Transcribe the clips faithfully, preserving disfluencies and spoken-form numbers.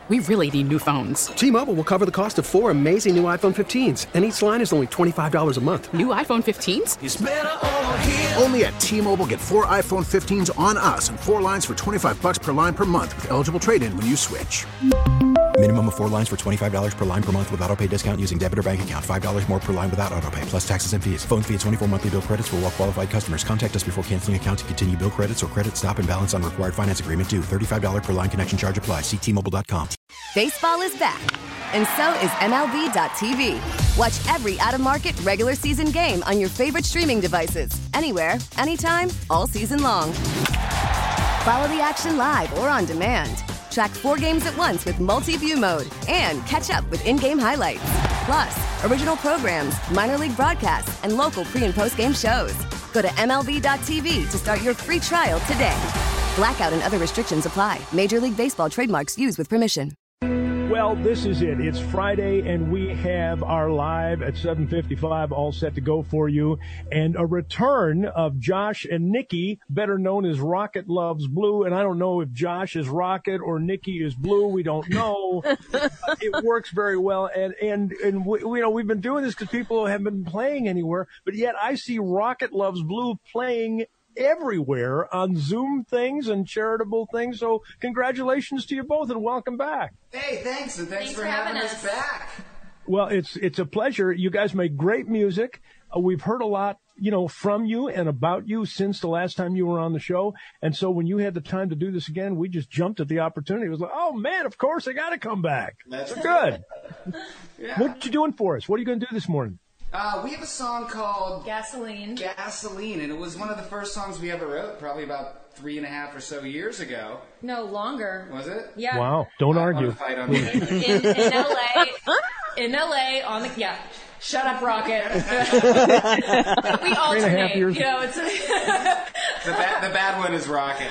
We really need new phones. T-Mobile will cover the cost of four amazing new iPhone fifteens, and each line is only twenty-five dollars a month. New iPhone fifteens? It's better over here. Only at T-Mobile, get four iPhone fifteens on us and four lines for twenty-five dollars per line per month with eligible trade-in when you switch. Minimum of four lines for twenty-five dollars per line per month with autopay discount using debit or bank account. five dollars more per line without autopay, plus taxes and fees. Phone fee at twenty-four monthly bill credits for well-qualified customers. Contact us before canceling account to continue bill credits or credit stop and balance on required finance agreement due. thirty-five dollars per line connection charge applies. See T Mobile dot com. Baseball is back, and so is M L B dot T V. Watch every out-of-market regular season game on your favorite streaming devices. Anywhere, anytime, all season long. Follow the action live or on demand. Track four games at once with multi-view mode and catch up with in-game highlights. Plus, original programs, minor league broadcasts, and local pre- and post-game shows. Go to M L B dot T V to start your free trial today. Blackout and other restrictions apply. Major League Baseball trademarks used with permission. Well, this is it. It's Friday, and we have our live at seven fifty-five all set to go for you. And a return of Josh and Nikki, better known as Rocket Loves Blue. And I don't know if Josh is Rocket or Nikki is Blue. We don't know. uh, it works very well. And, and, and we, you know, we've been doing this because people haven't been playing anywhere. But yet I see Rocket Loves Blue playing everywhere on Zoom things and charitable things. So congratulations to you both and welcome back. Hey, thanks, and thanks, thanks for, for having, having us. us back. Well, it's it's a pleasure. You guys make great music. Uh, we've heard a lot, you know, from you and about you since the last time you were on the show. And so when you had the time to do this again, we just jumped at the opportunity. It was like, oh, man, of course I got to come back. That's so good. Yeah. What you doing for us? What are you going to do this morning? Uh, we have a song called Gasoline. Gasoline, and it was one of the first songs we ever wrote, probably about three and a half or so years ago. No, longer. Was it? Yeah. Wow. Don't I argue. want to fight on that. In, in L A, in L A, on the, yeah. Shut up, Rocket. We alternate. Three and a half years. You know, it's the, ba- the bad one is Rocket.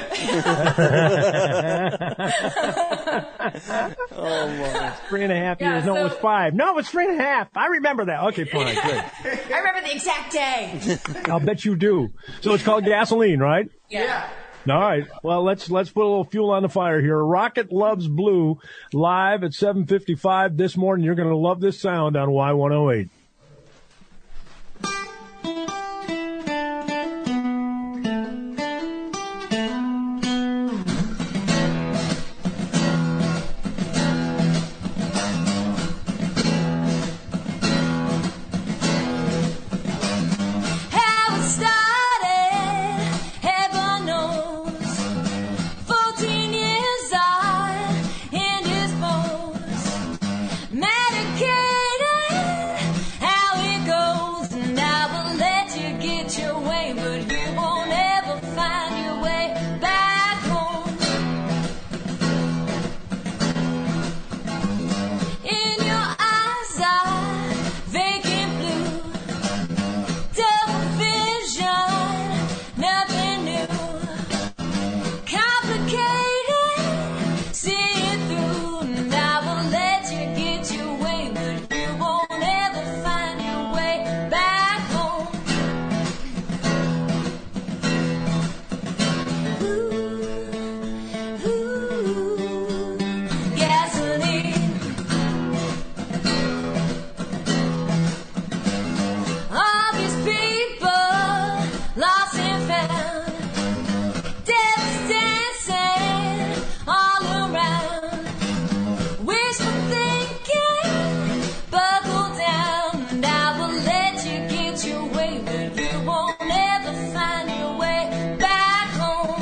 Oh, my. Three and a half Yeah, years. No, so- it was five. No, it's three and a half. I remember that. Okay, fine. Good. I remember the exact day. I'll bet you do. So it's called Gasoline, right? Yeah. All right. Well, let's let's put a little fuel on the fire here. Rocket Loves Blue live at seven fifty-five this morning. You're going to love this sound on Y one oh eight. How it started, heaven knows. Fourteen years I in his bones, medicated. How it goes, and I will let you get your way, but you won't ever find your way back home. In your eyes are vacant blue. Double vision, nothing new. Complicated, see it through, and I will let you get your way, but you won't ever find your way back home. Ooh, ooh, gasoline. All these people lost and found, devils dancing all around, wishful thinking, buckle down, and I will let you get your way, but you won't ever find your way back home.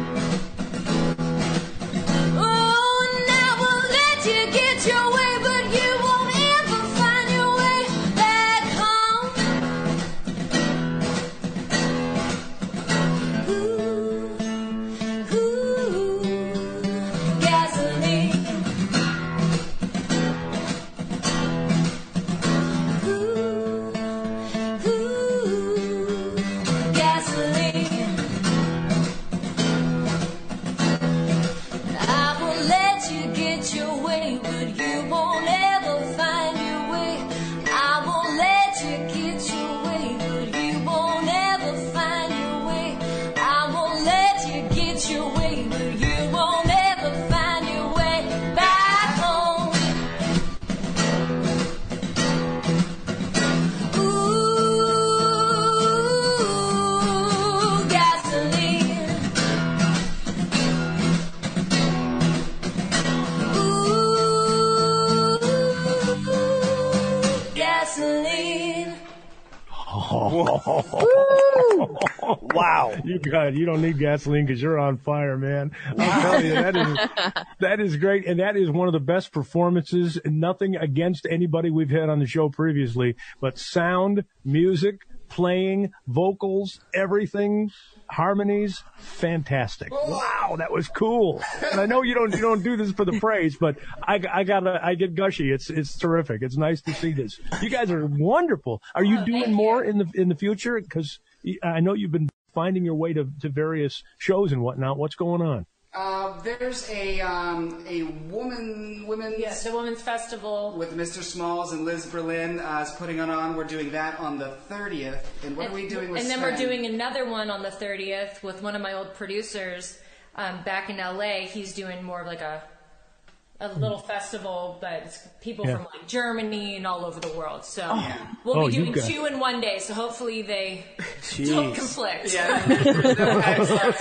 Oh, and I will let you get your way, but you won't ever find your way back home. Ooh, ooh, gasoline. Ooh, ooh, gasoline. I will let you get your way, but you won't ever find your way. I won't let you get your way, but you won't ever find your way. I won't let you get your way, but you won't ever find your way back home. Wow. You got you don't need gasoline because you're on fire, man. I'm telling you, that is that is great, and that is one of the best performances. Nothing against anybody we've had on the show previously, but sound, music, playing, vocals, everything, harmonies, fantastic. Wow, that was cool. And I know you don't you don't do this for the praise, but I, I gotta I get gushy. It's it's terrific. It's nice to see this. You guys are wonderful. Are you Oh, doing thank more you. in the in the future? Because I know you've been finding your way to, to various shows and whatnot. What's going on? Uh, there's a um, a woman women's Yeah, the Women's Festival. with Mister Smalls and Liz Berlin uh, is putting it on. We're doing that on the thirtieth. And what and, are we doing with And then Sven? we're doing another one on the thirtieth with one of my old producers um, back in L A. He's doing more of like a a little festival, but it's people Yeah. from like Germany and all over the world. So we'll Oh, be you doing got- two in one day. So hopefully they Jeez. don't conflict. Yeah, there's no time slots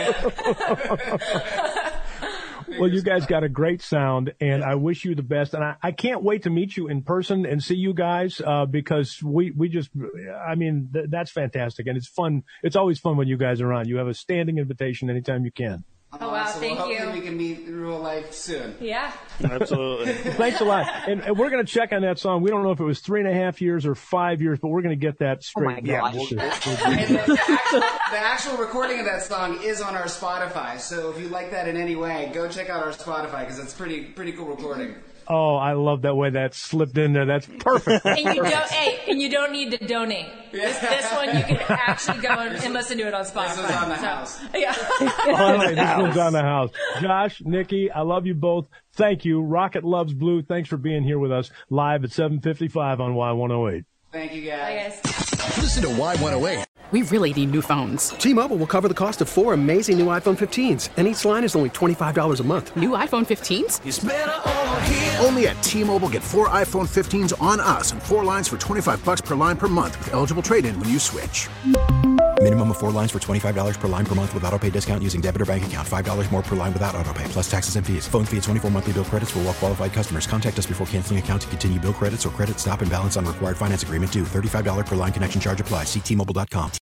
yet, so- Well, you guys got a great sound, and I wish you the best. And I, I can't wait to meet you in person and see you guys uh, because we, we just, I mean, th- that's fantastic. And it's fun. It's always fun when you guys are on. You have a standing invitation anytime you can. Oh, wow, so thank well, you. hopefully we can meet in real life soon. Yeah. Absolutely. Thanks a lot. And, and we're going to check on that song. We don't know if it was three and a half years or five years, but we're going to get that straight. my gosh. We'll- we'll- And the, the, actual, the actual recording of that song is on our Spotify. So if you like that in any way, go check out our Spotify because it's pretty pretty cool recording. Oh, I love that way that slipped in there. That's perfect. And you don't, hey, and you don't need to donate. This, this one you can actually go and, and listen to it on Spotify. This was on the So, house. Yeah. All right, this one's on the house. Josh, Nikki, I love you both. Thank you. Rocket Loves Blue. Thanks for being here with us live at seven fifty-five on Y one oh eight. Thank you, Bye, guys. guys. Listen to Y one oh eight. We really need new phones. T-Mobile will cover the cost of four amazing new iPhone fifteens, and each line is only twenty-five dollars a month. New iPhone fifteens? Only at T-Mobile, get four iPhone fifteens on us and four lines for twenty-five bucks per line per month with eligible trade-in when you switch. Minimum of four lines for twenty-five dollars per line per month with autopay discount using debit or bank account. five dollars more per line without autopay, plus taxes and fees. Phone fee at twenty-four monthly bill credits for well-qualified customers. Contact us before canceling account to continue bill credits or credit stop and balance on required finance agreement due. thirty-five dollars per line connection charge applies. See T Mobile dot com.